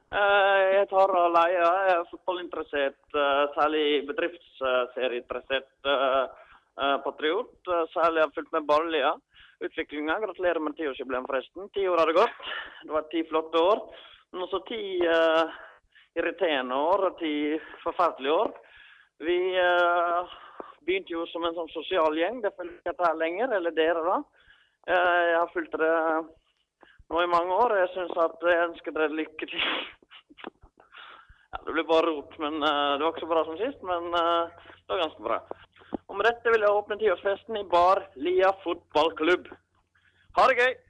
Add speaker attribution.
Speaker 1: Jeg tar og leier. Jeg er fotballinteressert, særlig bedriftsserieinteressert patriot. Særlig har jeg fulgt med Barlia. Utviklingen. Gratulerer med 10-årsjubileum forresten. 10 år har det gått. Det var 10 flotte år. Men også 10 irriterende år og 10 forferdelige år. Vi begynte jo som en sånn sosial gjeng. Det følger ikke dette lenger, eller dere da. Jeg har fulgt det nå i mange år. Jeg synes at jeg ønsker dere lykke til. Ja, det ble bare rot, men det var ikke så bra som sist, men det var ganske bra. Og med dette vil jeg åpne 10-årsfesten i Bar Lia fotballklubb. Ha det gøy!